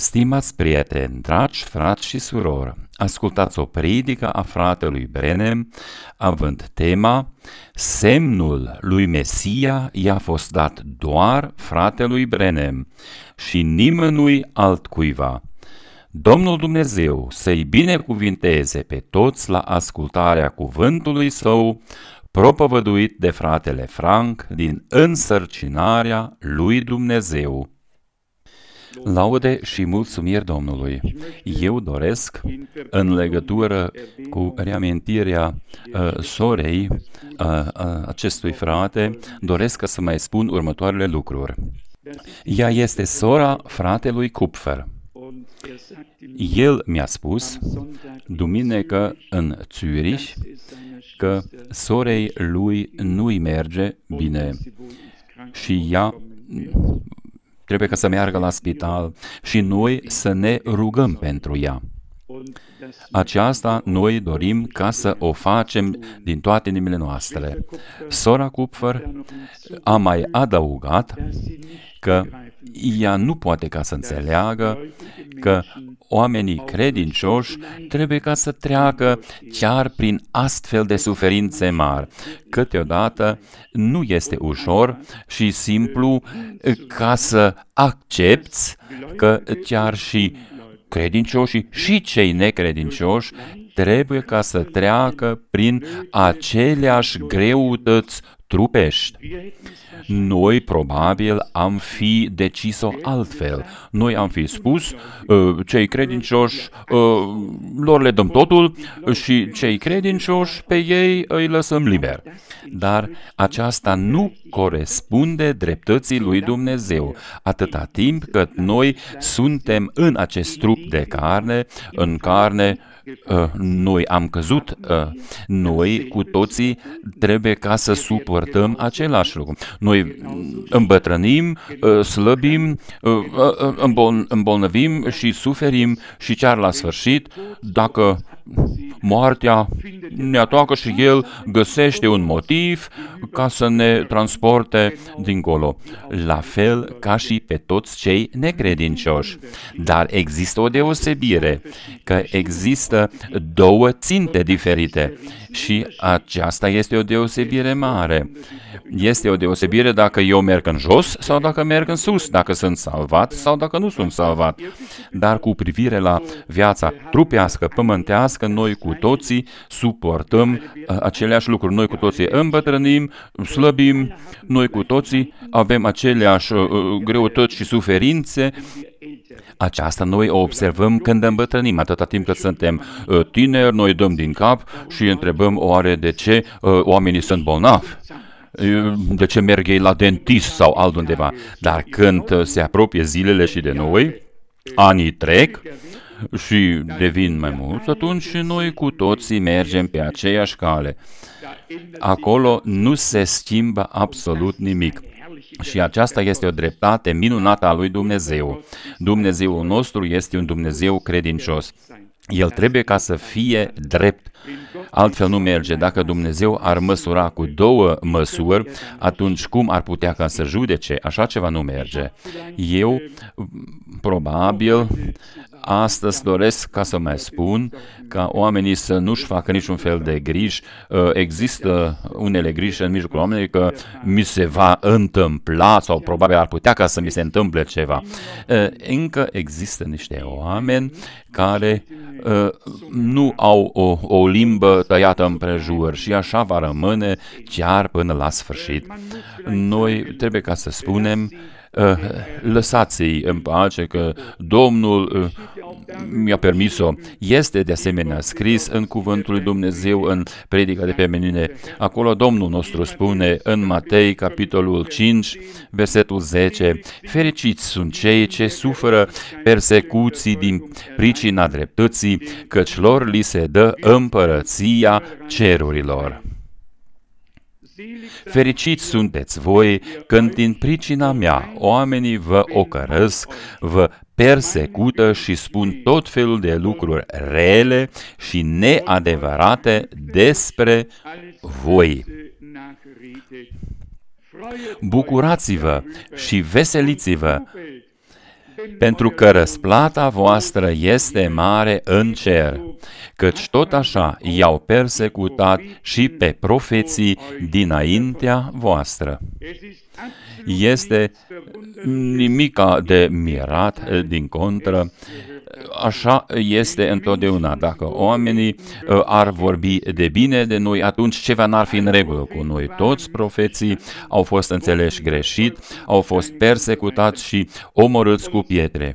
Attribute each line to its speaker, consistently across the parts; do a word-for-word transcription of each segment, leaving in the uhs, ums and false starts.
Speaker 1: Stimați prieteni, dragi frați și surori, ascultați o predică a fratelui Branham, având tema Semnul lui Mesia i-a fost dat doar fratelui Branham și nimănui altcuiva. Domnul Dumnezeu să-i binecuvinteze pe toți la ascultarea cuvântului său, propovăduit de fratele Frank din Însărcinarea lui Dumnezeu. Laude și mulțumiri Domnului. Eu doresc, în legătură cu reamintirea uh, sorei uh, uh, acestui frate, doresc să mai spun următoarele lucruri. Ea este sora fratelui Kupfer. El mi-a spus, duminică în Zürich, că sorei lui nu-i merge bine și ea trebuie ca să meargă la spital și noi să ne rugăm pentru ea. Aceasta noi dorim ca să o facem din toate inimile noastre. Sora Kupfer a mai adăugat că ea nu poate ca să înțeleagă că oamenii credincioși trebuie ca să treacă chiar prin astfel de suferințe mari. Câteodată nu este ușor și simplu ca să accepți că chiar și credincioșii și cei necredincioși trebuie ca să treacă prin aceleași greutăți trupești. Noi probabil am fi decis-o altfel. Noi am fi spus, cei credincioși lor le dăm totul și cei credincioși pe ei îi lăsăm liber. Dar aceasta nu corespunde dreptății lui Dumnezeu, atâta timp cât noi suntem în acest trup de carne, în carne, noi am căzut, noi cu toții trebuie ca să suportăm același lucru. Noi îmbătrânim, slăbim, îmbolnăvim și suferim și chiar la sfârșit, dacă moartea ne atoacă și El găsește un motiv ca să ne transporte dincolo. La fel ca și pe toți cei necredincioși. Dar există o deosebire, că există două ținte diferite și aceasta este o deosebire mare. Este o deosebire dacă eu merg în jos sau dacă merg în sus, dacă sunt salvat sau dacă nu sunt salvat. Dar cu privire la viața trupească, pământească, noi cu toții suportăm uh, aceleași lucruri. Noi cu toții îmbătrânim, slăbim, noi cu toții avem aceleași uh, greutăți și suferințe. Aceasta noi o observăm când îmbătrânim, atâta timp cât suntem uh, tineri, noi dăm din cap și întrebăm oare de ce uh, oamenii sunt bolnavi. De ce merg ei la dentist sau altundeva. Dar când se apropie zilele și de noi, anii trec și devin mai mulți, atunci noi cu toții mergem pe aceeași cale. Acolo nu se schimbă absolut nimic. Și aceasta este o dreptate minunată a lui Dumnezeu. Dumnezeul nostru este un Dumnezeu credincios. El trebuie ca să fie drept. Altfel nu merge. Dacă Dumnezeu ar măsura cu două măsuri, atunci cum ar putea ca să judece? Așa ceva nu merge. Eu, probabil, astăzi doresc ca să mai spun ca oamenii să nu-și facă niciun fel de griji. Există unele griji în mijlocul oamenilor că mi se va întâmpla sau probabil ar putea ca să mi se întâmple ceva. Încă există niște oameni care nu au o, o limbă tăiată împrejur și așa va rămâne chiar până la sfârșit. Noi trebuie ca să spunem, lăsați-i în pace că Domnul mi-a permis-o. Este de asemenea scris în cuvântul lui Dumnezeu în predica de pe menine. Acolo Domnul nostru spune în Matei, capitolul cinci, versetul zece, fericiți sunt cei ce suferă persecuții din pricina dreptății, căci lor li se dă împărăția cerurilor. Fericiți sunteți voi când din pricina mea oamenii vă ocărăsc, vă persecută și spun tot felul de lucruri rele și neadevărate despre voi. Bucurați-vă și veseliți-vă pentru că răsplata voastră este mare în cer, căci tot așa i-au persecutat și pe profeții dinaintea voastră. Este nimica de mirat, din contră, așa este întotdeauna. Dacă oamenii uh, ar vorbi de bine de noi, atunci ceva n-ar fi în regulă cu noi. Toți profeții au fost înțeleși greșit, au fost persecutați și omorâți cu pietre.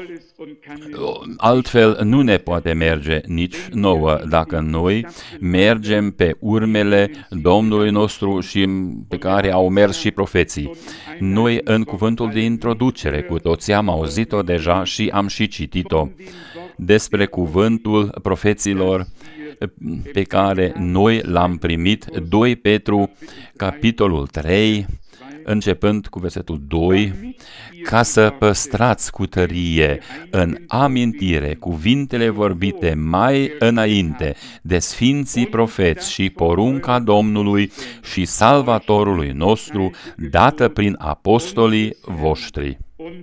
Speaker 1: Altfel nu ne poate merge nici nouă dacă noi mergem pe urmele Domnului nostru și pe care au mers și profeții. Noi în cuvântul de introducere cu toții am auzit-o deja și am și citit-o despre cuvântul profeților pe care noi l-am primit, doi Petru, capitolul trei, începând cu versetul doi, ca să păstrați cu tărie în amintire cuvintele vorbite mai înainte de sfinții profeți și porunca Domnului și Salvatorului nostru, dată prin apostolii voștri.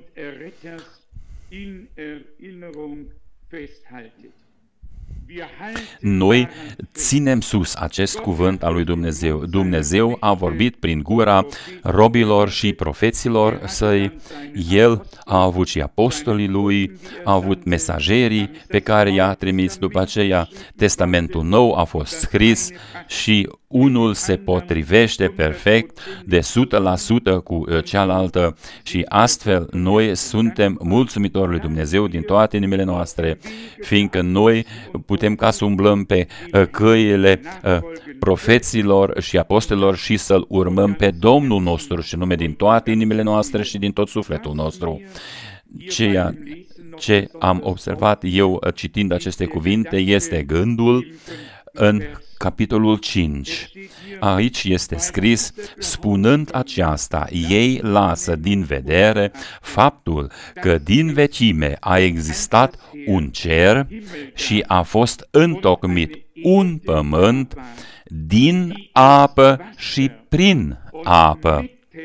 Speaker 1: Noi ținem sus acest cuvânt al lui Dumnezeu. Dumnezeu a vorbit prin gura robilor și profeților săi. El a avut și apostolii lui, a avut mesagerii pe care i-a trimis. După aceea, Testamentul Nou a fost scris și unul se potrivește perfect de o sută la sută cu cealaltă și astfel noi suntem mulțumitori lui Dumnezeu din toate inimile noastre, fiindcă noi putem ca să umblăm pe căile profeților și apostolilor și să-L urmăm pe Domnul nostru și nume din toate inimile noastre și din tot sufletul nostru. Ceea ce am observat eu citind aceste cuvinte este gândul în capitolul cinci. Aici este scris, spunând aceasta, ei lasă din vedere faptul că din vechime a existat un cer și a fost întocmit un pământ din apă și prin apă,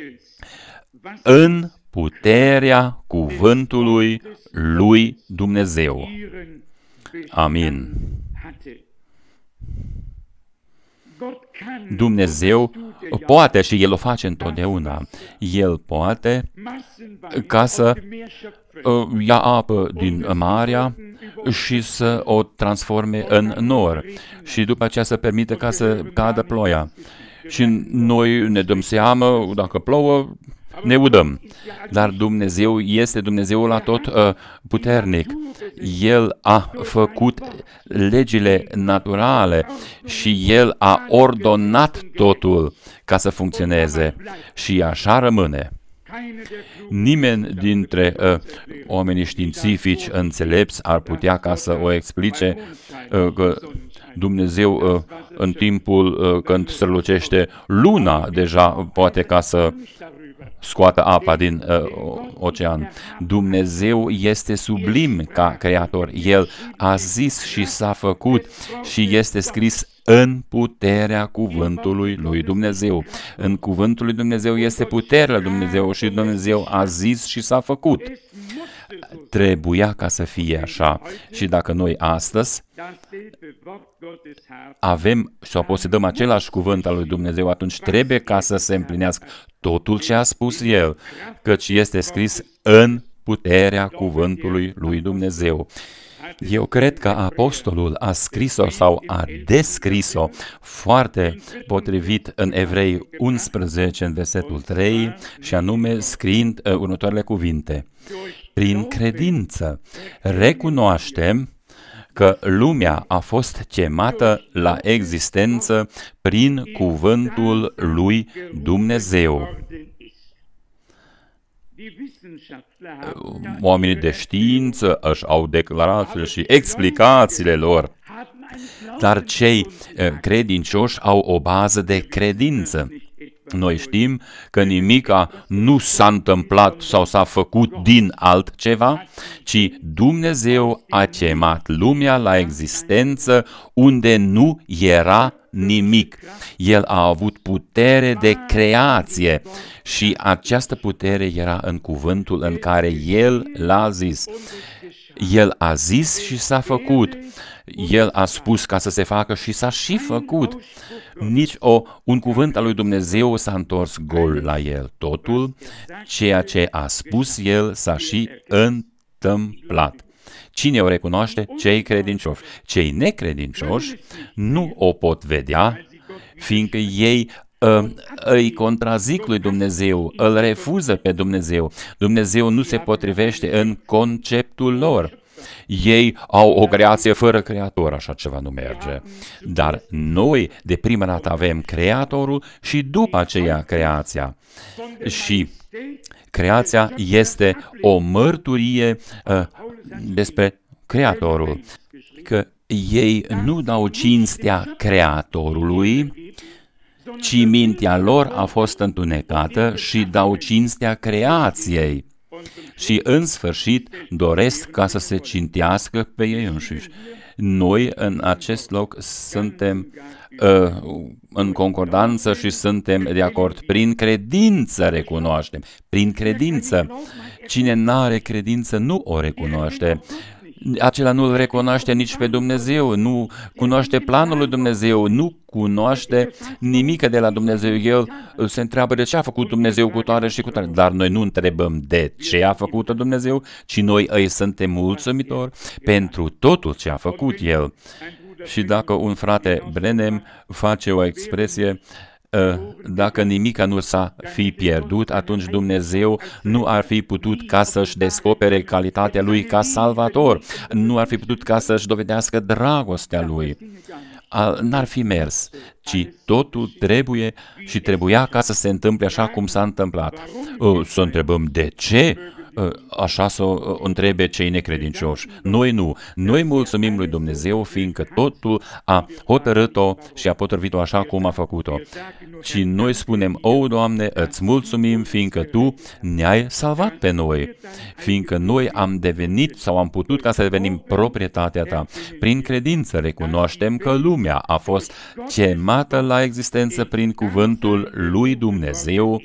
Speaker 1: în puterea cuvântului lui Dumnezeu. Amin. Dumnezeu poate și El o face întotdeauna. El poate ca să uh, ia apă din marea și să o transforme în nor și după aceea să permite ca să cadă ploaia. Și noi ne dăm seama, dacă plouă, ne udăm. Dar Dumnezeu este Dumnezeul atot uh, puternic. El a făcut legile naturale și El a ordonat totul ca să funcționeze și așa rămâne. Nimeni dintre uh, oamenii științifici înțelepți ar putea ca să o explice uh, că Dumnezeu uh, în timpul uh, când strălucește luna deja poate ca să scoată apa din uh, ocean. Dumnezeu este sublim ca creator. El a zis și s-a făcut și este scris în puterea cuvântului lui Dumnezeu. În cuvântul lui Dumnezeu este puterea lui Dumnezeu și Dumnezeu a zis și s-a făcut. Trebuia ca să fie așa. Și dacă noi astăzi avem sau posedăm același cuvânt al lui Dumnezeu, atunci trebuie ca să se împlinească totul ce a spus El, căci este scris în puterea cuvântului lui Dumnezeu. Eu cred că apostolul a scris-o sau a descris-o foarte potrivit în Evrei unsprezece, în versetul trei, și anume scriind uh, următoarele cuvinte. Prin credință recunoaștem că lumea a fost chemată la existență prin cuvântul lui Dumnezeu. Oamenii de știință își au declarațiile și explicațiile lor, dar cei credincioși au o bază de credință. Noi știm că nimica nu s-a întâmplat sau s-a făcut din altceva, ci Dumnezeu a chemat lumea la existență unde nu era nimic. El a avut putere de creație și această putere era în cuvântul în care El l-a zis. El a zis și s-a făcut. El a spus ca să se facă și s-a și făcut. Nici o, un cuvânt al lui Dumnezeu s-a întors gol la El. Totul, ceea ce a spus El, s-a și întâmplat. Cine o recunoaște? Cei credincioși. Cei necredincioși nu o pot vedea, fiindcă ei uh, îi contrazic lui Dumnezeu, îl refuză pe Dumnezeu. Dumnezeu nu se potrivește în conceptul lor. Ei au o creație fără creator, așa ceva nu merge. Dar noi de prima dată avem creatorul și după aceea creația. Și creația este o mărturie uh, despre creatorul, că ei nu dau cinstea creatorului, ci mintea lor a fost întunecată și dau cinstea creației. Și în sfârșit doresc ca să se cintească pe ei înșiși. Noi în acest loc suntem uh, în concordanță și suntem de acord. Prin credință recunoaștem. Prin credință. Cine n-are credință nu o recunoaște. Acela nu îl recunoaște nici pe Dumnezeu, nu cunoaște planul lui Dumnezeu, nu cunoaște nimic de la Dumnezeu. El se întreabă de ce a făcut Dumnezeu cu toare și cu toare. Dar noi nu întrebăm de ce a făcut Dumnezeu, ci noi îi suntem mulțumitori pentru totul ce a făcut El. Și dacă un frate Brenem face o expresie, dacă nimica nu s-a fi pierdut, atunci Dumnezeu nu ar fi putut ca să-și descopere calitatea Lui ca salvator, nu ar fi putut ca să-și dovedească dragostea Lui. N-ar fi mers, ci totul trebuie și trebuia ca să se întâmple așa cum s-a întâmplat. Să întrebăm de ce? Așa să o întrebe cei necredincioși. Noi nu. Noi mulțumim lui Dumnezeu, fiindcă totul a hotărât-o și a potrivit-o așa cum a făcut-o. Și noi spunem, o, Doamne, îți mulțumim, fiindcă Tu ne-ai salvat pe noi, fiindcă noi am devenit sau am putut ca să devenim proprietatea Ta. Prin credință recunoaștem că lumea a fost chemată la existență prin cuvântul lui Dumnezeu.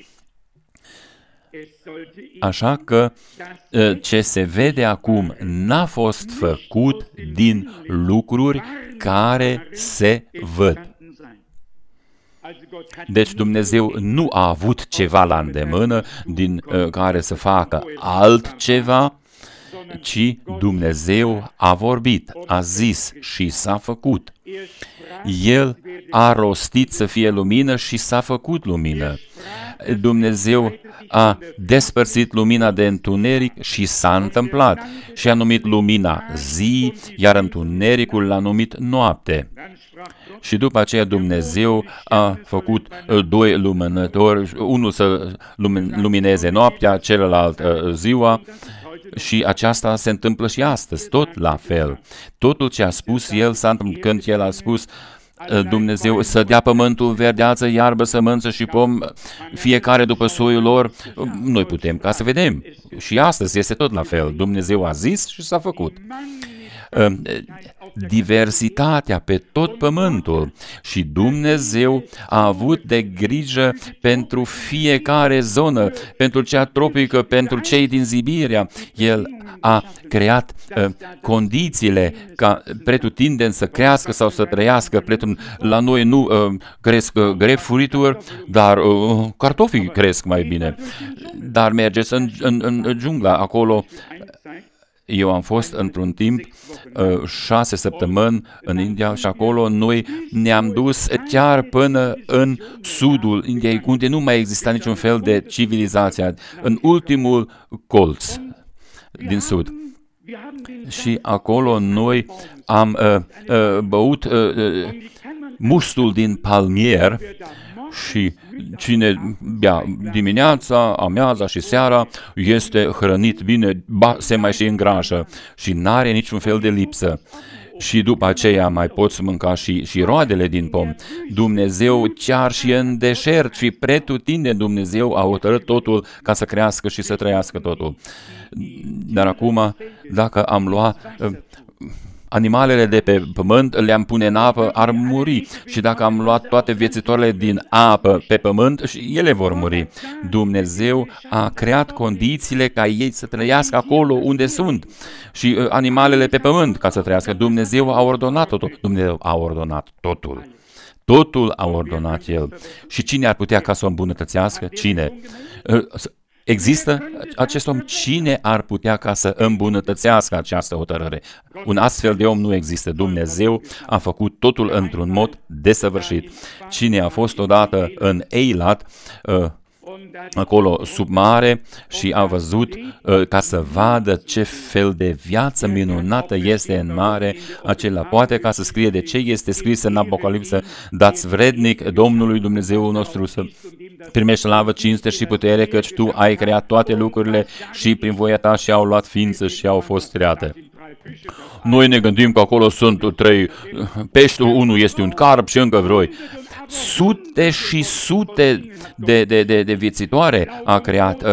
Speaker 1: Așa că ce se vede acum n-a fost făcut din lucruri care se văd. Deci Dumnezeu nu a avut ceva la îndemână din uh, care să facă altceva, ci Dumnezeu a vorbit, a zis și s-a făcut. El a rostit să fie lumină și s-a făcut lumină. Dumnezeu a despărțit lumina de întuneric și s-a întâmplat. Și a numit lumina zi, iar întunericul l-a numit noapte. Și după aceea Dumnezeu a făcut doi lumânători, unul să lumineze noaptea, celălalt ziua, și aceasta se întâmplă și astăzi, tot la fel. Totul ce a spus El s-a întâmplat când El a spus Dumnezeu să dea pământul verdeață, iarbă, sămânță și pom, fiecare după soiul lor, noi putem ca să vedem. Și astăzi este tot la fel. Dumnezeu a zis și s-a făcut. Diversitatea pe tot pământul și Dumnezeu a avut de grijă pentru fiecare zonă, pentru cea tropică, pentru cei din Sibiria. El a creat uh, condițiile ca pretutindeni să crească sau să trăiască. Pretun... La noi nu uh, cresc uh, grapefruituri, dar uh, cartofii cresc mai bine. Dar mergeți în, în, în jungla, acolo. Eu am fost într-un timp uh, șase săptămâni în India și acolo noi ne-am dus chiar până în sudul Indiei, unde nu mai exista niciun fel de civilizație, în ultimul colț din sud. Și acolo noi am uh, uh, băut uh, mustul din palmier și cine bea dimineața, amiaza și seara este hrănit bine, ba, se mai și îngrașă și n-are niciun fel de lipsă. și după aceea mai poți mânca și, și roadele din pom. Dumnezeu chiar și în deșert și pretutindeni Dumnezeu a hotărât totul ca să crească și să trăiască totul. Dar acum, dacă am luat animalele de pe pământ, le-am pune în apă, ar muri. Și dacă am luat toate viețitoarele din apă pe pământ, și ele vor muri. Dumnezeu a creat condițiile ca ei să trăiască acolo unde sunt. Și uh, animalele pe pământ ca să trăiască. Dumnezeu a ordonat totul. Dumnezeu a ordonat totul. Totul a ordonat El. Și cine ar putea ca să o îmbunătățească? Cine? Uh, Există acest om? Cine ar putea ca să îmbunătățească această hotărâre? Un astfel de om nu există. Dumnezeu a făcut totul într-un mod desăvârșit. Cine a fost odată în Eilat, acolo sub mare, și a văzut ca să vadă ce fel de viață minunată este în mare, acela poate ca să scrie de ce este scris în Apocalipsă: dați vrednic Domnului Dumnezeu nostru să primești slavă, cinste și putere, căci Tu ai creat toate lucrurile și prin voia Ta și-au luat ființă și au fost create. Noi ne gândim că acolo sunt trei pești, unul este un carp și încă vreo sute și sute de, de, de, de viețitoare a creat,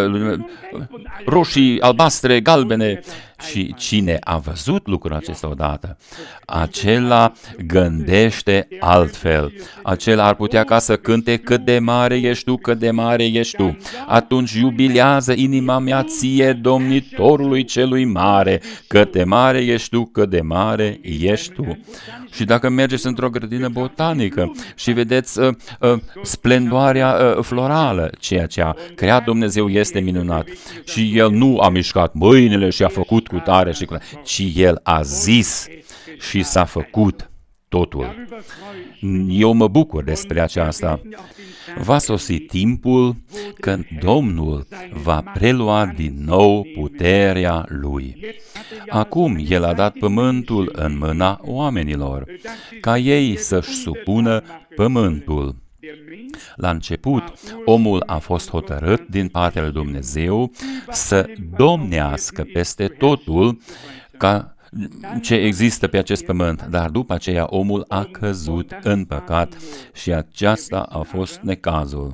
Speaker 1: roșii, albastre, galbene. Și cine a văzut lucrul acesta odată, acela gândește altfel. Acela ar putea ca să cânte: cât de mare ești Tu, cât de mare ești Tu. Atunci iubilează inima mea ție, Domnitorului celui mare, cât de mare ești Tu, cât de mare ești Tu. Și dacă mergeți într-o grădină botanică și vedeți uh, uh, splendoarea uh, florală, ceea ce a creat Dumnezeu este minunat. Și El nu a mișcat mâinile și a făcut cu tare și cu tare, ci El a zis și s-a făcut totul. Eu mă bucur despre aceasta. Va sosi timpul când Domnul va prelua din nou puterea Lui. Acum El a dat pământul în mâna oamenilor, ca ei să-și supună pământul. La început, omul a fost hotărât din partea lui Dumnezeu să domnească peste totul ca ce există pe acest pământ, dar după aceea omul a căzut în păcat și aceasta a fost necazul.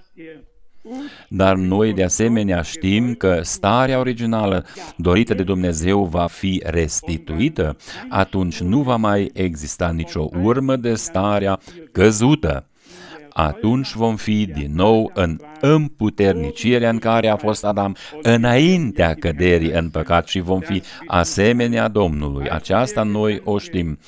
Speaker 1: Dar noi de asemenea știm că starea originală dorită de Dumnezeu va fi restituită, atunci nu va mai exista nicio urmă de starea căzută. Atunci vom fi din nou în împuternicirea în care a fost Adam înaintea căderii în păcat și vom fi asemenea Domnului. Aceasta noi o știm.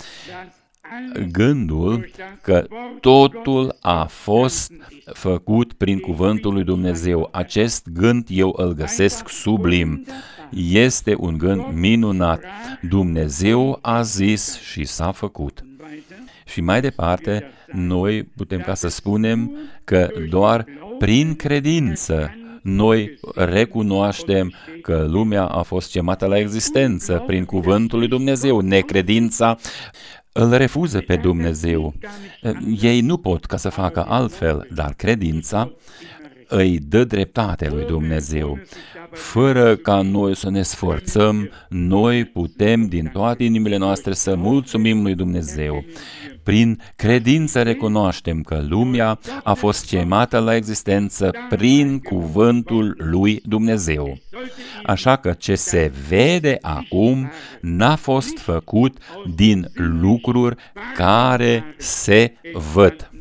Speaker 1: Gândul că totul a fost făcut prin cuvântul lui Dumnezeu. Acest gând eu îl găsesc sublim. Este un gând minunat. Dumnezeu a zis și s-a făcut. Și mai departe, noi putem ca să spunem că doar prin credință noi recunoaștem că lumea a fost chemată la existență prin cuvântul lui Dumnezeu. Necredința îl refuză pe Dumnezeu. Ei nu pot ca să facă altfel, dar credința îi dă dreptate lui Dumnezeu. Fără ca noi să ne sforțăm, noi putem din toate inimile noastre să mulțumim lui Dumnezeu. Prin credință recunoaștem că lumea a fost chemată la existență prin cuvântul lui Dumnezeu. Așa că ce se vede acum n-a fost făcut din lucruri care se văd.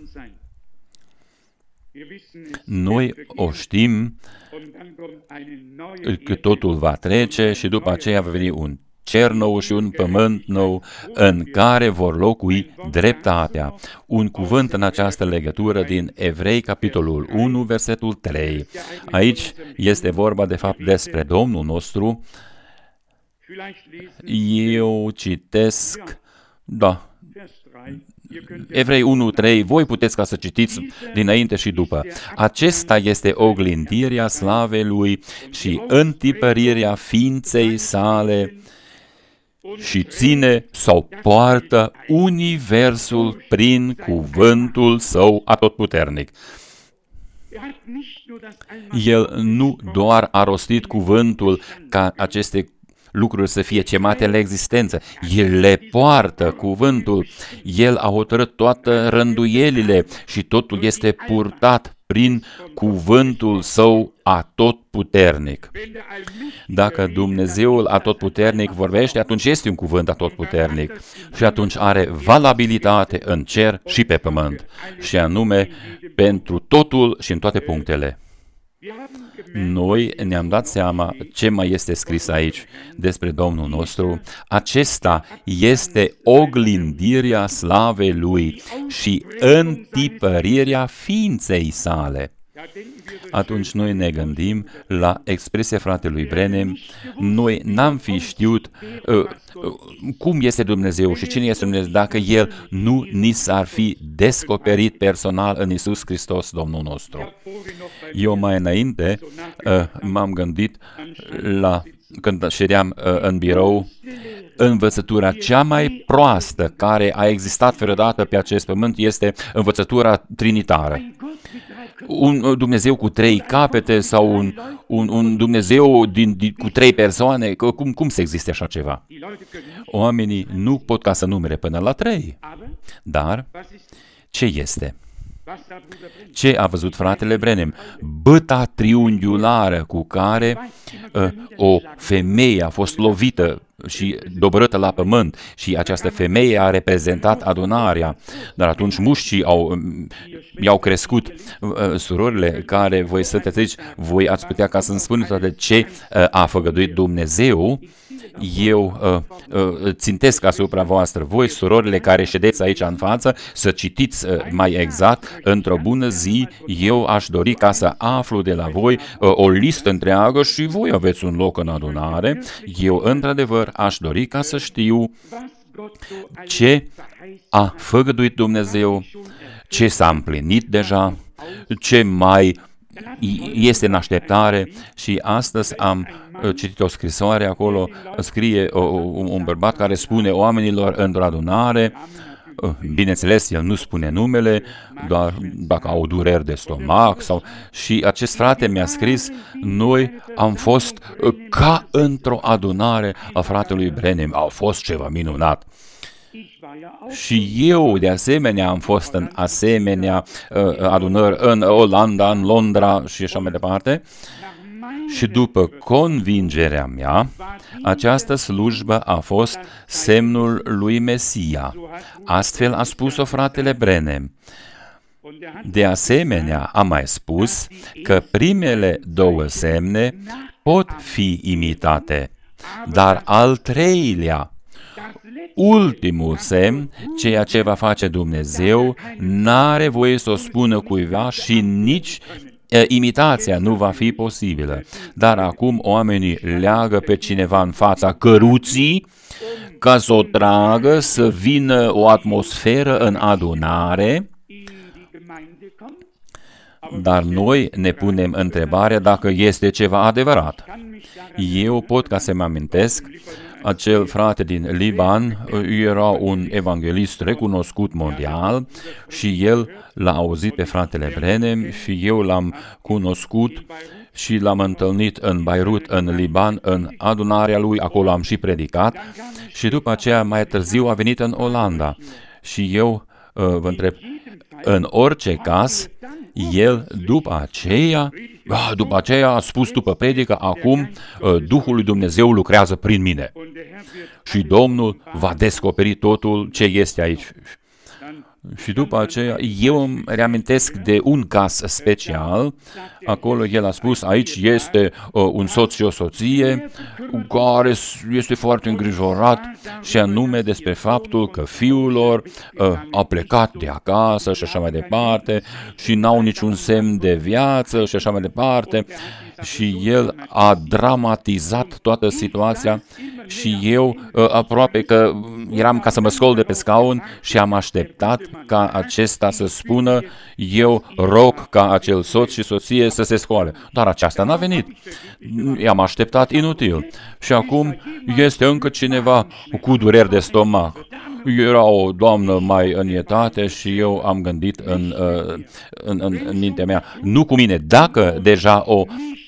Speaker 1: Noi o știm că totul va trece și după aceea va veni un cer nou și un pământ nou în care vor locui dreptatea. Un cuvânt în această legătură din Evrei, capitolul unu, versetul trei. Aici este vorba de fapt despre Domnul nostru. Eu citesc, da, Evrei unu trei, voi puteți ca să citiți dinainte și după. Acesta este oglindirea slavei Lui și întipărirea ființei sale și ține sau poartă universul prin cuvântul Său atotputernic. El nu doar a rostit cuvântul ca aceste lucruri să fie chemate la existență. El le poartă cuvântul, El a hotărât toate rânduielile și totul este purtat prin cuvântul Său atotputernic. Dacă Dumnezeul atotputernic vorbește, atunci este un cuvânt atotputernic și atunci are valabilitate în cer și pe pământ, și anume pentru totul și în toate punctele. Noi ne-am dat seama ce mai este scris aici despre Domnul nostru. Acesta este oglindirea slavei Lui și întipărirea ființei sale. Atunci noi ne gândim la expresia fratelui Branham. Noi n-am fi știut uh, uh, cum este Dumnezeu și cine este Dumnezeu dacă El nu ni s-ar fi descoperit personal în Iisus Hristos, Domnul nostru. Eu mai înainte uh, m-am gândit la, când ședeam uh, în birou, învățătura cea mai proastă care a existat vreodată pe acest pământ este învățătura trinitară. Un Dumnezeu cu trei capete sau un, un, un Dumnezeu din, din, cu trei persoane, cum, cum să existe așa ceva? Oamenii nu pot ca să numere până la trei. Dar ce este? Ce a văzut fratele Branham? Băta triunghiulară cu care uh, o femeie a fost lovită și doborâtă la pământ și această femeie a reprezentat adunarea. Dar atunci mușcii au, i-au crescut. Uh, surorile care voi sunteți aici, voi ați putea ca să-mi spuneți toate ce uh, a făgăduit Dumnezeu. Eu uh, uh, țintesc asupra voastră, voi, surorile care ședeți aici în față, să citiți uh, mai exact. Într-o bună zi, eu aș dori ca să aflu de la voi uh, o listă întreagă și voi aveți un loc în adunare. Eu, într-adevăr, aș dori ca să știu ce a făgăduit Dumnezeu, ce s-a împlinit deja, ce mai este în așteptare. Și astăzi am citit o scrisoare, acolo scrie o, un bărbat care spune oamenilor într-o adunare, bineînțeles, el nu spune numele, doar dacă au dureri de stomac, sau, și acest frate mi-a scris, noi am fost ca într-o adunare a fratelui Branham, a fost ceva minunat. Și eu, de asemenea, am fost în asemenea uh, adunări în Olanda, în Londra și așa mai departe. Și după convingerea mea, această slujbă a fost semnul lui Mesia. Astfel a spus-o fratele Branham. De asemenea, am mai spus că primele două semne pot fi imitate, dar al treilea, ultimul semn, ceea ce va face Dumnezeu, n-are voie să o spună cuiva și nici imitația nu va fi posibilă. Dar acum oamenii leagă pe cineva în fața căruții ca să o tragă, să vină o atmosferă în adunare, dar noi ne punem întrebarea dacă este ceva adevărat. Eu pot ca să mă amintesc, acel frate din Liban era un evanghelist recunoscut mondial și el l-a auzit pe fratele Branham și eu l-am cunoscut și l-am întâlnit în Beirut, în Liban, în adunarea lui, acolo am și predicat și după aceea mai târziu a venit în Olanda și eu vă întreb, în orice caz, el după aceea, după aceea a spus după predică, acum Duhul lui Dumnezeu lucrează prin mine și Domnul va descoperi totul ce este aici. Și după aceea, eu îmi reamintesc de un caz special, acolo el a spus, aici este uh, un soț și o soție care este foarte îngrijorat și anume despre faptul că fiul lor uh, a plecat de acasă și așa mai departe și n-au niciun semn de viață și așa mai departe și el a dramatizat toată situația și eu uh, aproape că eram ca să mă scol de pe scaun și am așteptat ca acesta să spună, eu rog ca acel soț și soție să se scoale. Dar aceasta n-a venit. I-am așteptat inutil. Și acum este încă cineva cu dureri de stomac. Era o doamnă mai în etate și eu am gândit în, în, în, în mintea mea, nu cu mine, dacă deja o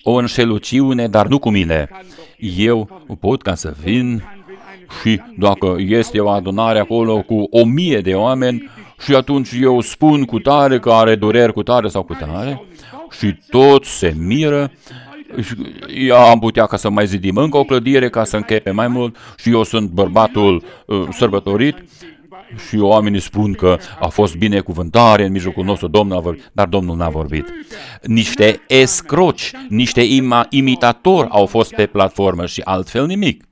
Speaker 1: o înșeluciune, dar nu cu mine. Eu pot ca să vin și dacă este o adunare acolo cu o mie de oameni și atunci eu spun cu tare că are dureri cu tare sau cu tare și toți se miră, eu am putea ca să mai zidim încă o clădire ca să închepe mai mult și eu sunt bărbatul uh, sărbătorit și oamenii spun că a fost binecuvântare în mijlocul nostru, Domnul a vorbit, dar Domnul n-a vorbit. Niște escroci, niște ima, imitatori au fost pe platformă și altfel nimic.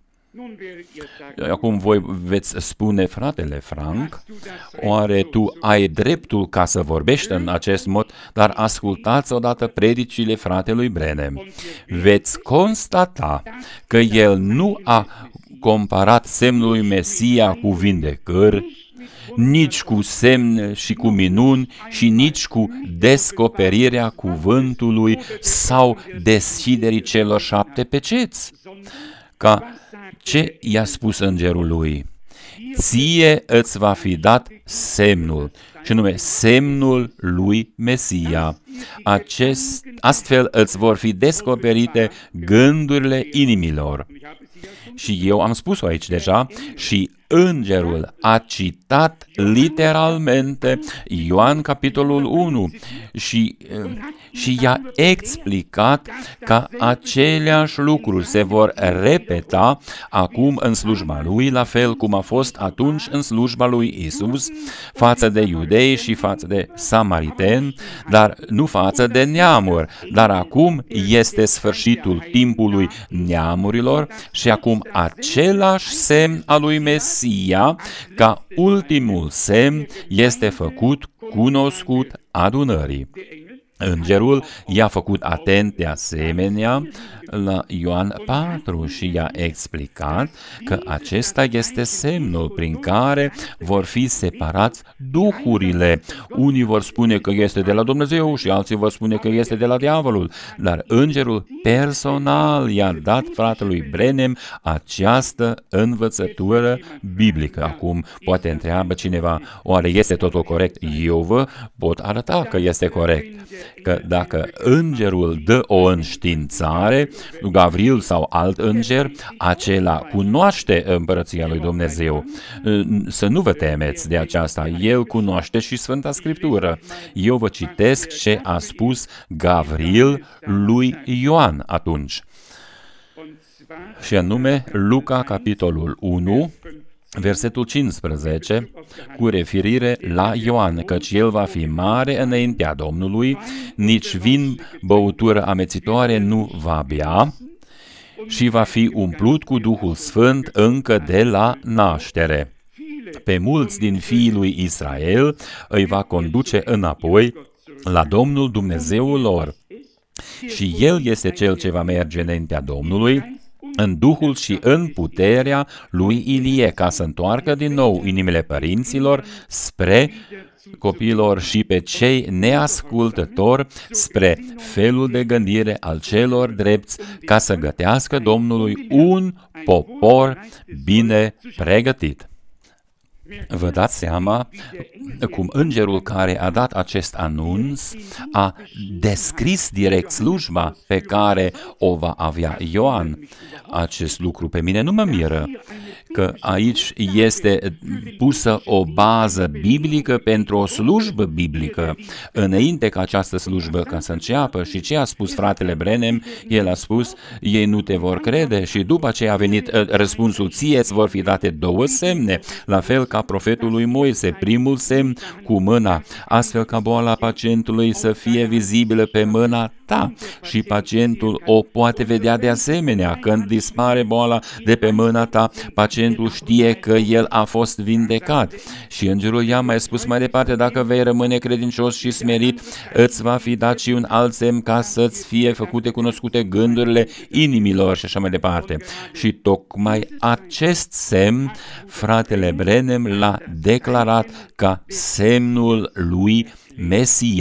Speaker 1: Acum voi veți spune, fratele Frank, oare tu ai dreptul ca să vorbești în acest mod, dar ascultați odată predicile fratelui Branham. Veți constata că el nu a comparat semnul lui Mesia cu vindecări, nici cu semne și cu minuni și nici cu descoperirea cuvântului sau deschiderii celor șapte peceți. Ca ce i-a spus îngerul lui? Ție îți va fi dat semnul, și nume semnul lui Mesia. Acest, astfel îți vor fi descoperite gândurile inimilor. Și eu am spus-o aici deja și îngerul a citat literalmente Ioan capitolul unu și, și i-a explicat că aceleași lucruri se vor repeta acum în slujba lui, la fel cum a fost atunci în slujba lui Isus, față de iudei și față de samariteni, dar nu față de neamuri. Dar acum este sfârșitul timpului neamurilor și acum același semn al lui Mesia, ca ultimul semn, este făcut cunoscut adunării. Îngerul i-a făcut atent de asemenea la Ioan patru și i-a explicat că acesta este semnul prin care vor fi separați duhurile. Unii vor spune că este de la Dumnezeu și alții vor spune că este de la diavolul, dar îngerul personal i-a dat fratelui Branham această învățătură biblică. Acum poate întreabă cineva, oare este totul corect? Eu vă pot arăta că este corect. Că dacă îngerul dă o înștiințare, Gavril sau alt înger, acela cunoaște împărăția lui Dumnezeu. Să nu vă temeți de aceasta, el cunoaște și Sfânta Scriptură. Eu vă citesc ce a spus Gavril lui Ioan atunci. Și anume Luca capitolul unu, versetul cincisprezece, cu referire la Ioan, căci el va fi mare înaintea Domnului, nici vin băutură amețitoare nu va bea și va fi umplut cu Duhul Sfânt încă de la naștere. Pe mulți din fiii lui Israel îi va conduce înapoi la Domnul Dumnezeul lor. Și el este cel ce va merge înaintea Domnului în duhul și în puterea lui Ilie, ca să întoarcă din nou inimile părinților spre copiilor și pe cei neascultători spre felul de gândire al celor drepți, ca să gătească Domnului un popor bine pregătit. Vă dați seama cum îngerul care a dat acest anunț a descris direct slujba pe care o va avea Ioan. Acest lucru pe mine nu mă miră, că aici este pusă o bază biblică pentru o slujbă biblică. Înainte ca această slujbă ca să înceapă, și ce a spus fratele Branham, el a spus, ei nu te vor crede, și după aceea a venit răspunsul, ție îți vor fi date două semne, la fel ca profetul lui Moise, primul semn cu mâna, astfel ca boala pacientului să fie vizibilă pe mâna ta și pacientul o poate vedea de asemenea. Când dispare boala de pe mâna ta, pacientul știe că el a fost vindecat. Și îngerul i-a mai spus mai departe, dacă vei rămâne credincios și smerit, îți va fi dat și un alt semn ca să-ți fie făcute cunoscute gândurile inimilor și așa mai departe. Și tocmai acest semn, fratele Branham l-a declarat ca semnul lui Mesia.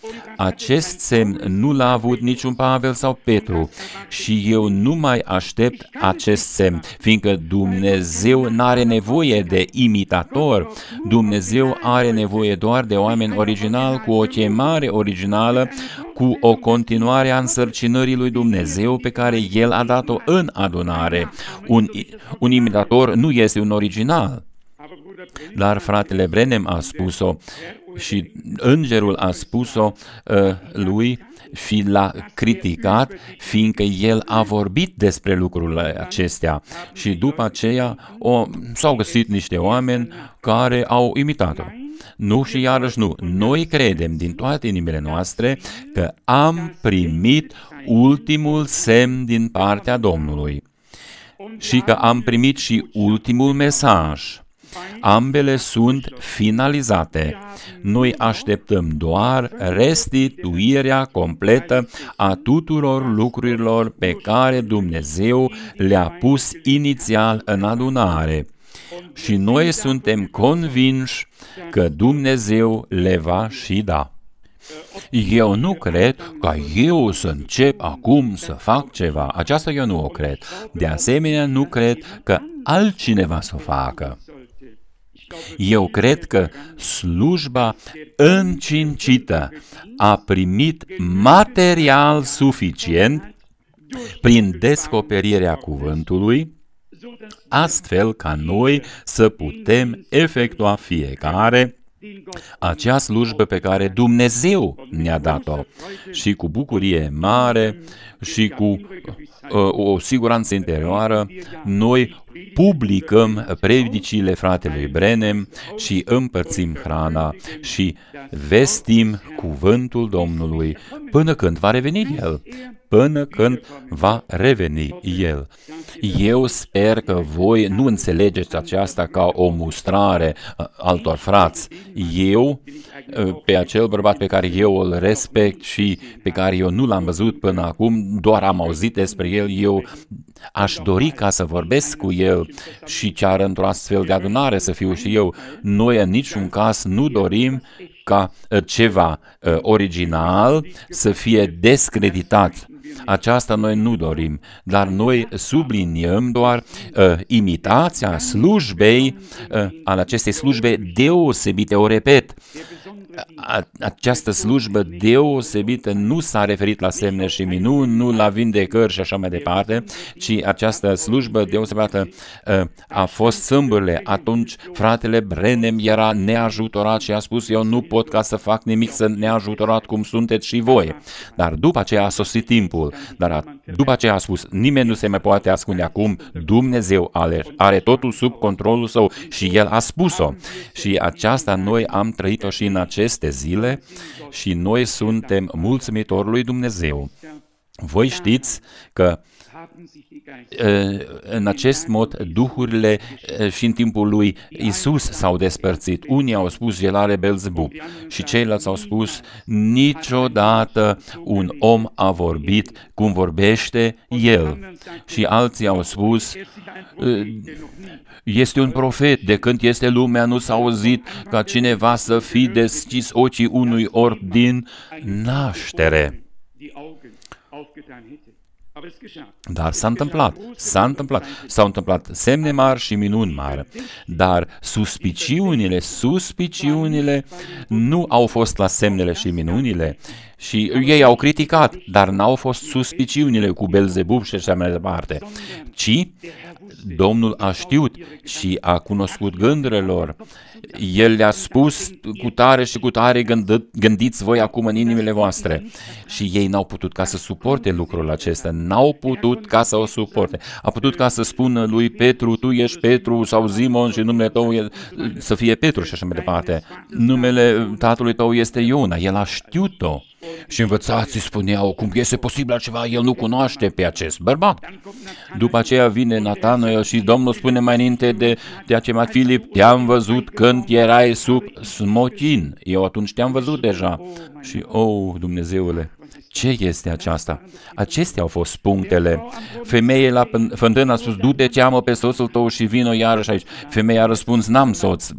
Speaker 1: Acest semn nu l-a avut niciun Pavel sau Petru și eu nu mai aștept acest semn, fiindcă Dumnezeu n-are nevoie de imitator, Dumnezeu are nevoie doar de oameni originali cu o chemare originală, cu o continuare a însărcinării lui Dumnezeu pe care El a dat-o în adunare. Un, un imitator nu este un original. Dar fratele Branham a spus-o și îngerul a spus-o uh, lui și l-a criticat, fiindcă el a vorbit despre lucrurile acestea. Și după aceea o, s-au găsit niște oameni care au imitat-o. Nu și iarăși nu. Noi credem din toate inimile noastre că am primit ultimul semn din partea Domnului și că am primit și ultimul mesaj. Ambele sunt finalizate. Noi așteptăm doar restituirea completă a tuturor lucrurilor pe care Dumnezeu le-a pus inițial în adunare. Și noi suntem convinși că Dumnezeu le va și da. Eu nu cred ca eu să încep acum să fac ceva. Aceasta eu nu o cred. De asemenea, nu cred că altcineva să o facă. Eu cred că slujba încincită a primit material suficient prin descoperirea cuvântului, astfel ca noi să putem efectua fiecare acea slujbă pe care Dumnezeu ne-a dat-o și cu bucurie mare și cu uh, o siguranță interioară, noi publicăm predicile fratelui Branham și împărțim hrana și vestim cuvântul Domnului până când va reveni El. Până când va reveni El. Eu sper că voi nu înțelegeți aceasta ca o mustrare altor frați. Eu, pe acel bărbat pe care eu îl respect și pe care eu nu l-am văzut până acum, doar am auzit despre el, eu aș dori ca să vorbesc cu el și chiar într-o astfel de adunare să fiu și eu. Noi în niciun caz nu dorim ca ceva original să fie descreditat. Aceasta noi nu dorim, dar noi subliniem doar uh, imitația slujbei, uh, al acestei slujbe deosebite, o repet. A, această slujbă deosebită nu s-a referit la semne și minuni, nu la vindecări și așa mai departe, ci această slujbă deosebită uh, a fost sâmbările. Atunci fratele Branham era neajutorat și a spus, eu nu pot ca să fac nimic să neajutorat cum sunteți și voi. Dar după aceea a sosit timpul, dar a, după aceea a spus, nimeni nu se mai poate ascunde acum, Dumnezeu are, are totul sub controlul său și El a spus-o. Și aceasta noi am trăit-o și în aceste zile și noi suntem mulțumitori lui Dumnezeu. Voi știți că în acest mod duhurile și în timpul lui Isus s-au despărțit. Unii au spus el are Belzebub și ceilalți au spus niciodată un om a vorbit cum vorbește el. Și alții au spus este un profet, de când este lumea nu s-a auzit ca cineva să fi deschis ochii unui orb din naștere. Dar s-a întâmplat, s-a întâmplat, s-au întâmplat semne mari și minuni mari, dar suspiciunile, suspiciunile nu au fost la semnele și minunile și ei au criticat, dar n-au fost suspiciunile cu Belzebub și așa mai departe, ci Domnul a știut și a cunoscut gândurile lor. El le-a spus cu tare și cu tare gândiți voi acum în inimile voastre. Și ei n-au putut ca să suporte lucrul acesta, n-au putut ca să o suporte. A putut ca să spună lui Petru, tu ești Petru, sau Simon și numele tău e, să fie Petru și așa mai departe. Numele tatălui tău este Iona, el a știut-o. Și învățații spuneau, cum este posibil ceva, el nu cunoaște pe acest bărbat. După aceea vine Natanael și Domnul spune mai înainte de, de aceea, Filip, te-am văzut când erai sub smochin. Eu atunci te-am văzut deja. Și, oh, Dumnezeule, ce este aceasta? Acestea au fost punctele. Femeia la fântână a spus, du-te, cheamă pe soțul tău și vino iarăși aici. Femeia a răspuns, n-am soț.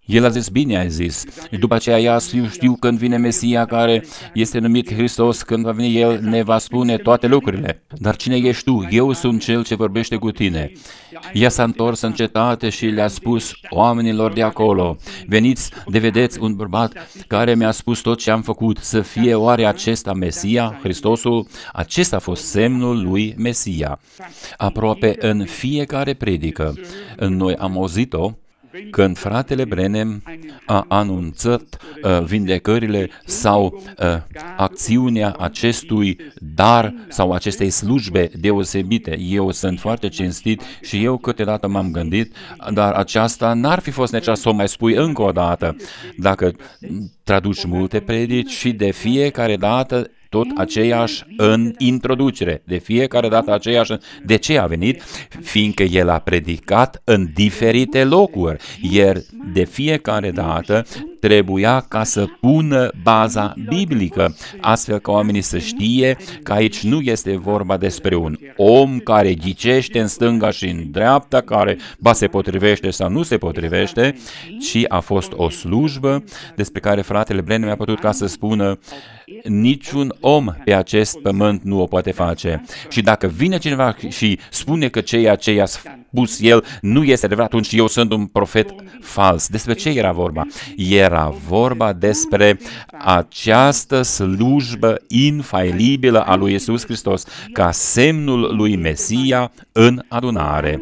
Speaker 1: El a zis, bine ai zis. Și după aceea ea știu, știu când vine Mesia care este numit Hristos, când va veni El ne va spune toate lucrurile. Dar cine ești tu? Eu sunt cel ce vorbește cu tine. Ea s-a întors în cetate și le-a spus oamenilor de acolo, veniți de vedeți un bărbat care mi-a spus tot ce am făcut, să fie oare acesta Mesia, Hristosul? Acesta a fost semnul lui Mesia. Aproape în fiecare predică, noi am auzit-o, când fratele Branham a anunțat uh, vindecările sau uh, acțiunea acestui dar sau acestei slujbe deosebite. Eu sunt foarte cinstit și eu câteodată m-am gândit, dar aceasta n-ar fi fost necesar să o mai spui încă o dată. Dacă traduci multe predici și de fiecare dată tot aceeași în introducere, de fiecare dată aceeași. De ce a venit? Fiindcă el a predicat în diferite locuri, iar de fiecare dată trebuia ca să pună baza biblică, astfel că oamenii să știe că aici nu este vorba despre un om care ghicește în stânga și în dreapta, care ba se potrivește sau nu se potrivește, ci a fost o slujbă despre care fratele Branham a putut ca să spună niciun om pe acest pământ nu o poate face. Și dacă vine cineva și spune că ceea ce i-a spus el nu este adevărat, atunci eu sunt un profet fals. Despre ce era vorba? Era vorba despre această slujbă infailibilă a lui Iisus Hristos ca semnul lui Mesia în adunare.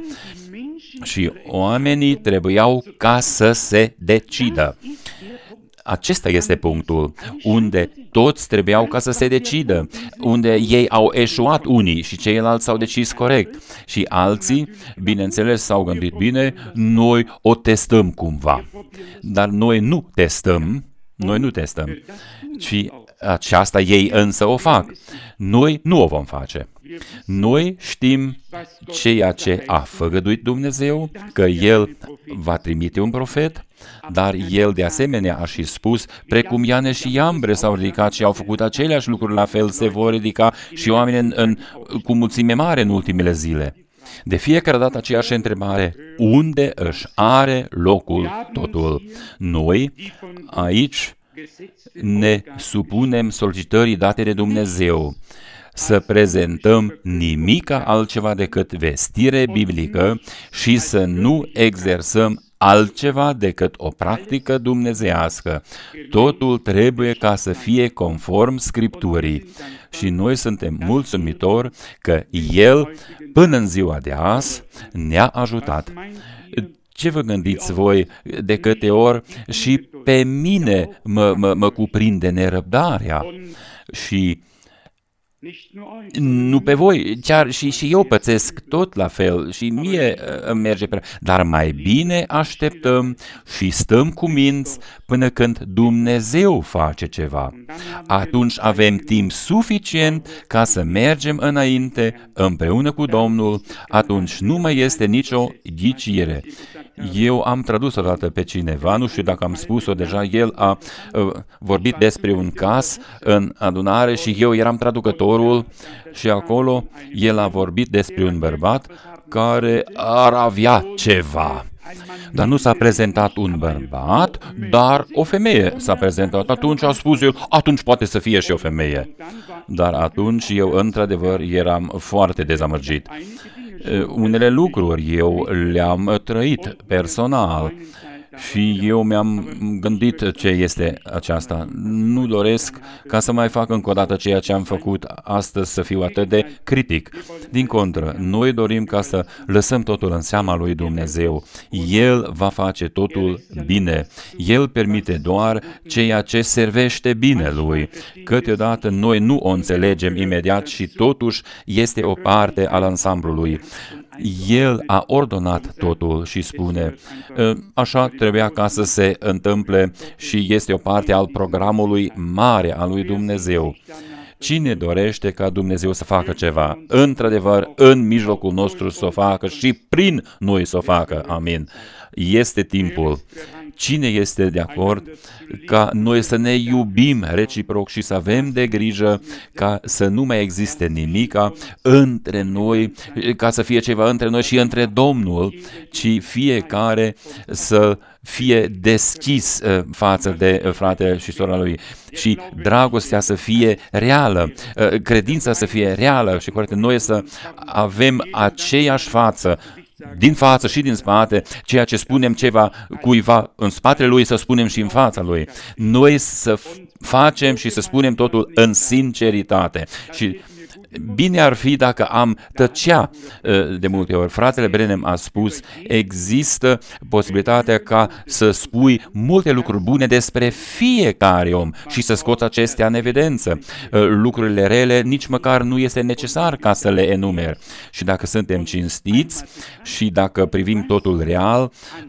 Speaker 1: Și oamenii trebuiau ca să se decidă. Acesta este punctul unde toți trebuiau ca să se decidă, unde ei au eșuat unii și ceilalți s-au decis corect. Și alții, bineînțeles, s-au gândit bine, noi o testăm cumva. Dar noi nu testăm, noi nu testăm, ci aceasta ei însă o fac. Noi nu o vom face. Noi știm ceea ce a făgăduit Dumnezeu, că El va trimite un profet, dar El de asemenea a și spus, precum Iane și Iambre s-au ridicat și au făcut aceleași lucruri, la fel se vor ridica și oameni în, în, cu mulțime mare în ultimele zile. De fiecare dată aceeași întrebare, unde își are locul totul? Noi, aici, ne supunem solicitării date de Dumnezeu să prezentăm nimica altceva decât vestire biblică și să nu exersăm altceva decât o practică dumnezeiască. Totul trebuie ca să fie conform Scripturii. Și noi suntem mulțumitori că El, până în ziua de azi, ne-a ajutat. Ce vă gândiți voi de câte ori și pe mine mă, mă, mă cuprinde nerăbdarea și nu pe voi, chiar și, și eu pățesc tot la fel și mie îmi merge pe... Dar mai bine așteptăm și stăm cu minți până când Dumnezeu face ceva. Atunci avem timp suficient ca să mergem înainte împreună cu Domnul, atunci nu mai este nicio ghicire. Eu am tradus odată pe cineva, nu știu dacă am spus-o deja, el a uh, vorbit despre un caz în adunare și eu eram traducătorul și acolo el a vorbit despre un bărbat care ar avea ceva. Dar nu s-a prezentat un bărbat, dar o femeie s-a prezentat. Atunci a spus el, atunci poate să fie și o femeie. Dar atunci eu, într-adevăr, eram foarte dezamăgit. Unele lucruri eu le-am trăit personal și eu mi-am gândit ce este aceasta. Nu doresc ca să mai fac încă o dată ceea ce am făcut astăzi, să fiu atât de critic. Din contră, noi dorim ca să lăsăm totul în seama lui Dumnezeu. El va face totul bine. El permite doar ceea ce servește bine lui. Câteodată noi nu o înțelegem imediat și totuși este o parte al ansamblului. El a ordonat totul și spune, așa trebuia ca să se întâmple și este o parte al programului mare al lui Dumnezeu. Cine dorește ca Dumnezeu să facă ceva, într-adevăr, în mijlocul nostru să o facă și prin noi să o facă. Amin. Este timpul. Cine este de acord ca noi să ne iubim reciproc și să avem de grijă ca să nu mai existe nimica între noi, ca să fie ceva între noi și între Domnul, ci fiecare să fie deschis uh, față de uh, fratele și sora lui și dragostea să fie reală, uh, credința să fie reală și corect. Noi să avem aceeași față, din față și din spate, ceea ce spunem ceva cuiva în spatele lui, să spunem și în fața lui. Noi să facem și să spunem totul în sinceritate. Și bine ar fi dacă am tăcea de multe ori. Fratele Branham a spus, există posibilitatea ca să spui multe lucruri bune despre fiecare om și să scoți acestea în evidență. Lucrurile rele nici măcar nu este necesar ca să le enumer. Și dacă suntem cinstiți și dacă privim totul real,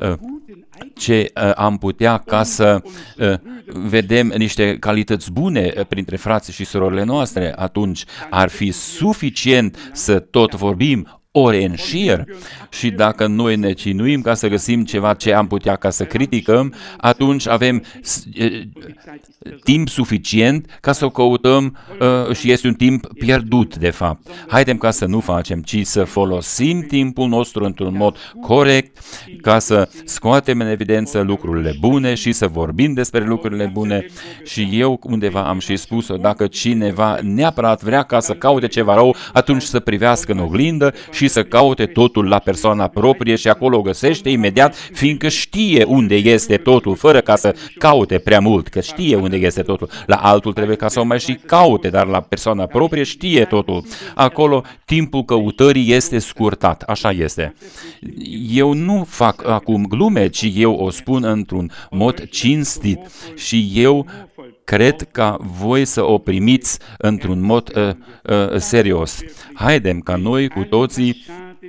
Speaker 1: ce uh, am putea ca să uh, vedem niște calități bune uh, printre frații și surorile noastre, atunci ar fi suficient să tot vorbim ore în șir și dacă noi ne cinuim ca să găsim ceva ce am putea ca să criticăm, atunci avem uh, timp suficient ca să o căutăm uh, și este un timp pierdut, de fapt. Haidem ca să nu facem, ci să folosim timpul nostru într-un mod corect, ca să scoatem în evidență lucrurile bune și să vorbim despre lucrurile bune. Și eu undeva am și spus-o, dacă cineva neapărat vrea ca să caute ceva rău, atunci să privească în oglindă și să caute totul la persoana proprie și acolo o găsește imediat, fiindcă știe unde este totul, fără ca să caute prea mult, că știe unde este totul. La altul trebuie ca să o mai și caute, dar la persoana proprie știe totul. Acolo timpul căutării este scurtat, așa este. Eu nu fac acum glume, ci eu o spun într-un mod cinstit și eu cred ca voi să o primiți într-un mod uh, uh, serios. Haidem ca noi cu toții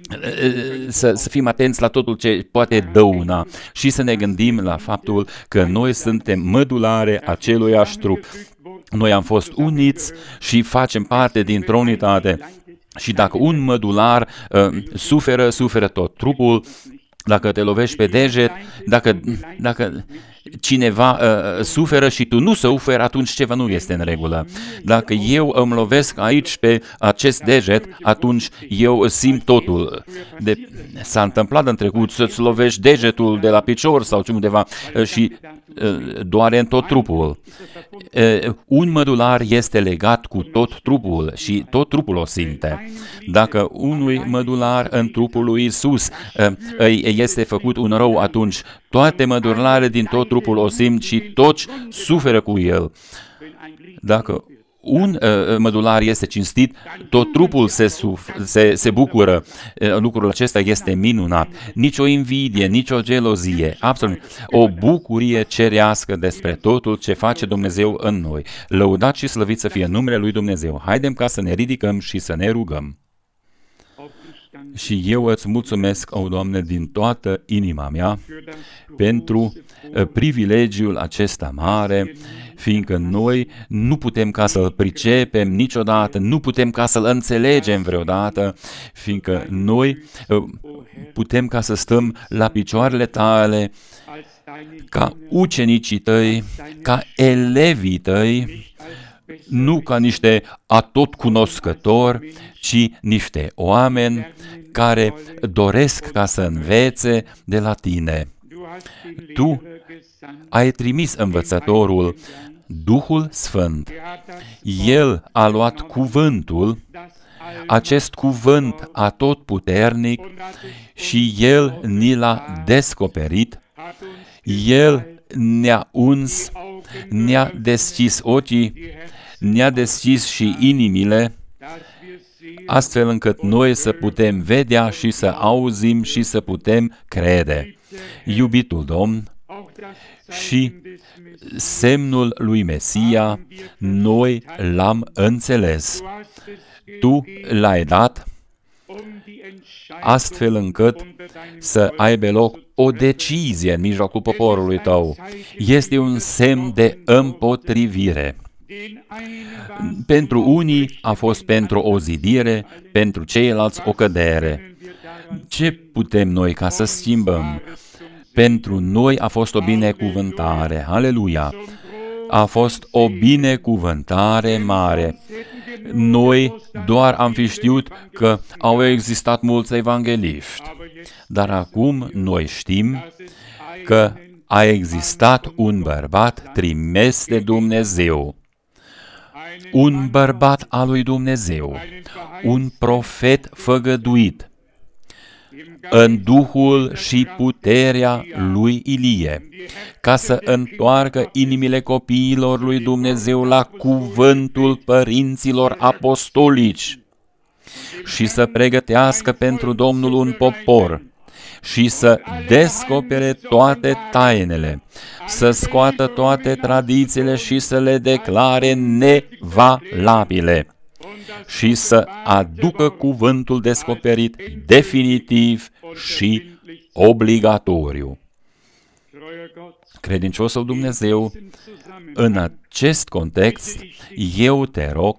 Speaker 1: Să, să fim atenți la totul ce poate dăuna și să ne gândim la faptul că noi suntem mădulare aceluiași trup. Noi am fost uniți și facem parte dintr-o unitate. Și dacă un mădular uh, suferă, suferă tot trupul. Dacă te lovești pe deget, dacă, dacă cineva uh, suferă și tu nu suferi, atunci ceva nu este în regulă. Dacă eu îmi lovesc aici pe acest deget, atunci eu simt totul. De, s-a întâmplat în trecut să-ți lovești degetul de la picior sau ce undeva uh, și uh, doare în tot trupul. Uh, un mădular este legat cu tot trupul și tot trupul o simte. Dacă unui mădular în trupul lui Iisus uh, este făcut un rău, atunci toate mădularele din tot trupul o simt și toți suferă cu el. Dacă un uh, mădular este cinstit, tot trupul se, suf- se, se bucură. Uh, lucrul acesta este minunat. Nici o invidie, nici o gelozie, absolut. O bucurie cerească despre totul ce face Dumnezeu în noi. Lăudat și slăvit să fie numele lui Dumnezeu. Haidem ca să ne ridicăm și să ne rugăm. Și eu îți mulțumesc, o Doamne, din toată inima mea pentru privilegiul acesta mare, fiindcă noi nu putem ca să-L pricepem niciodată, nu putem ca să-L înțelegem vreodată, fiindcă noi putem ca să stăm la picioarele Tale, ca ucenicii Tăi, ca elevii Tăi, nu ca niște atotcunoscători, ci niște oameni care doresc ca să învețe de la Tine. Tu ai trimis învățătorul, Duhul Sfânt. El a luat cuvântul, acest cuvânt atotputernic, și El ni l-a descoperit. El ne-a uns, ne-a deschis ochii, ne-a deschis și inimile, astfel încât noi să putem vedea și să auzim și să putem crede. Iubitul Domn, și semnul lui Mesia, noi l-am înțeles. Tu l-ai dat astfel încât să aibă loc o decizie în mijlocul poporului Tău. Este un semn de împotrivire. Pentru unii a fost pentru o zidire, pentru ceilalți o cădere. Ce putem noi ca să schimbăm? Pentru noi a fost o binecuvântare. Aleluia! A fost o binecuvântare mare. Noi doar am fi știut că au existat mulți evangeliști, dar acum noi știm că a existat un bărbat trimis de Dumnezeu, un bărbat al lui Dumnezeu, un profet făgăduit în duhul și puterea lui Ilie, ca să întoarcă inimile copiilor lui Dumnezeu la cuvântul părinților apostolici și să pregătească pentru Domnul un popor și să descopere toate tainele, să scoată toate tradițiile și să le declare nevalabile și să aducă cuvântul descoperit definitiv și obligatoriu. Credinciosul Dumnezeu, în acest context, eu te rog,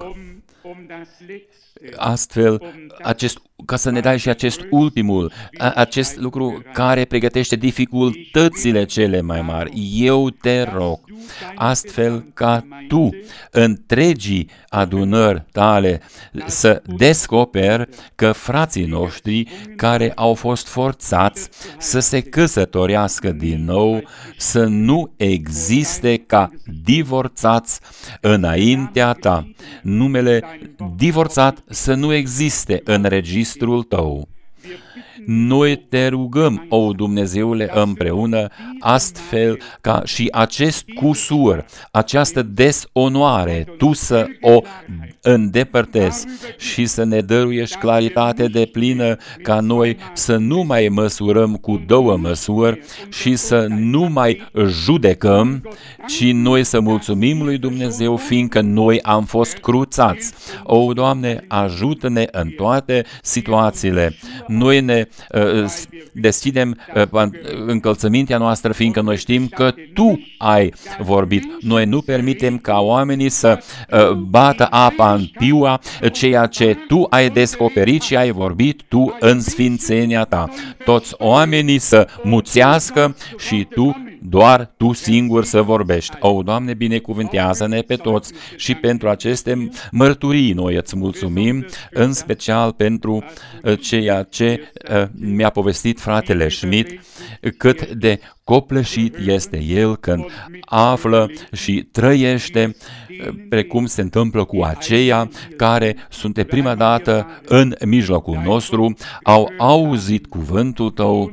Speaker 1: astfel, acest, ca să ne dai și acest ultimul, acest lucru care pregătește dificultățile cele mai mari. Eu te rog, astfel ca tu, întregii adunări tale, să descoperi că frații noștri care au fost forțați să se căsătorească din nou, să nu existe ca divorțați înaintea ta. Numele divorțat să nu existe în registrul tău. Noi te rugăm, o Dumnezeule, împreună, astfel ca și acest cusur, această dezonoare, tu să o îndepărtezi și să ne dăruiești claritate de plină ca noi să nu mai măsurăm cu două măsuri și să nu mai judecăm, ci noi să mulțumim lui Dumnezeu, fiindcă noi am fost cruțați. O, Doamne, ajută-ne în toate situațiile. Noi ne uh, deschidem uh, încălțămintea noastră, fiindcă noi știm că Tu ai vorbit. Noi nu permitem ca oamenii să uh, bată apa în piua, ceea ce Tu ai descoperit și ai vorbit Tu în sfințenia Ta. Toți oamenii să muțească și Tu, doar Tu singur să vorbești. O, Doamne, binecuvântează-ne pe toți și pentru aceste mărturii noi îți mulțumim, în special pentru ceea ce mi-a povestit fratele Schmidt, cât de copleșit este el când află și trăiește precum se întâmplă cu aceia care sunt de prima dată în mijlocul nostru, au auzit cuvântul Tău,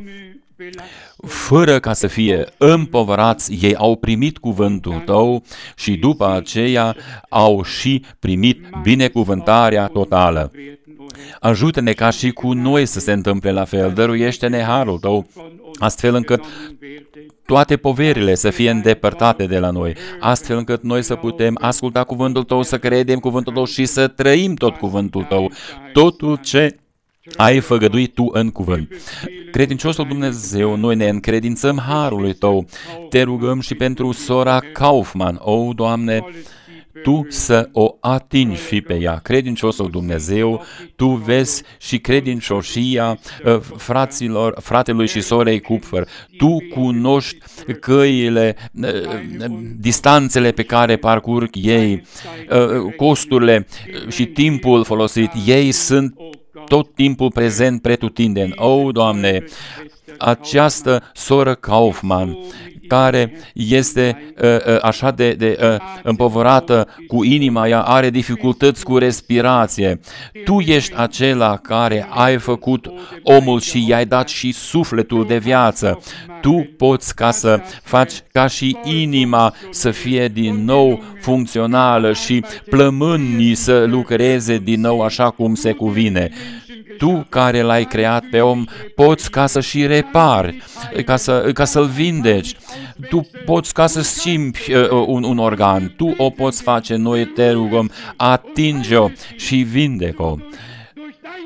Speaker 1: fără ca să fie împovărați, ei au primit cuvântul Tău și după aceea au și primit binecuvântarea totală. Ajută-ne ca și cu noi să se întâmple la fel, dăruiește-ne harul Tău, astfel încât toate poverile să fie îndepărtate de la noi, astfel încât noi să putem asculta cuvântul Tău, să credem cuvântul Tău și să trăim tot cuvântul Tău, totul ce ai făgăduit Tu în cuvânt. Credinciosul Dumnezeu, noi ne încredințăm harului Tău, te rugăm și pentru sora Kaufman, o, Doamne, Tu să o atingi și pe ea. Credinciosul Dumnezeu, Tu vezi și credincioșia fraților, fratelui și sorei Kupfer. Tu cunoști căile, distanțele pe care parcurg ei, costurile și timpul folosit. Ei sunt tot timpul prezent pretutindeni. O, Doamne, această soră Kaufman, care este uh, uh, așa de, de uh, împovărată cu inima, ea are dificultăți cu respirație. Tu ești acela care ai făcut omul și i-ai dat și sufletul de viață. Tu poți ca să faci ca și inima să fie din nou funcțională și plămânii să lucreze din nou așa cum se cuvine. Tu care l-ai creat pe om, poți ca să și repari, ca, să, ca să-l vindeci. Tu poți ca să schimbi uh, un, un organ. Tu o poți face, noi te rugăm, atinge-o și vindecă-o.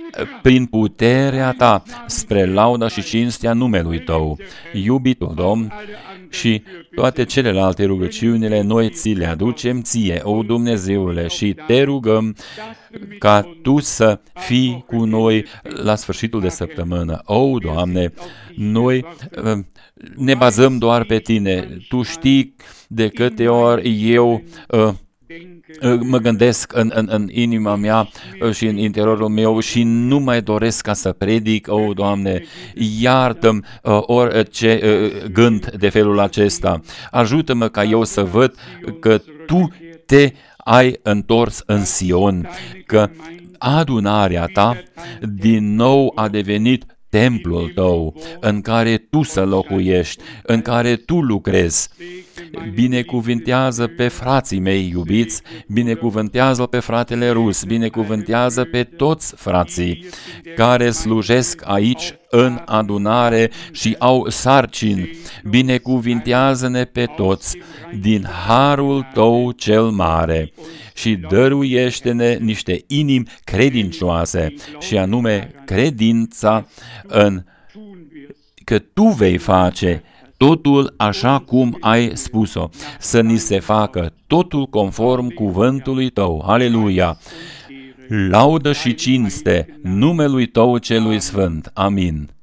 Speaker 1: prin puterea ta, spre lauda și cinstea numelui tău. Iubitul Domn, și toate celelalte rugăciunile noi ți le aducem ție, o Dumnezeule, și te rugăm ca tu să fii cu noi la sfârșitul de săptămână. O, Doamne, noi ne bazăm doar pe tine. Tu știi de câte ori eu uh, mă gândesc în, în, în inima mea și în interiorul meu și nu mai doresc ca să predic. O, Doamne, iartă-mi uh, orice uh, gând de felul acesta. Ajută-mă ca eu să văd că Tu te ai întors în Sion, că adunarea Ta din nou a devenit templul Tău, în care Tu să locuiești, în care Tu lucrezi. Binecuvintează pe frații mei iubiți, binecuvântează pe fratele Rus, binecuvântează pe toți frații care slujesc aici în adunare și au sarcini. Binecuvintează-ne pe toți din harul Tău cel mare și dăruiește-ne niște inimi credincioase, și anume credința în că Tu vei face totul așa cum ai spus-o, să ni se facă totul conform cuvântului Tău. Aleluia! Laudă și cinste numelui Tău celui sfânt. Amin.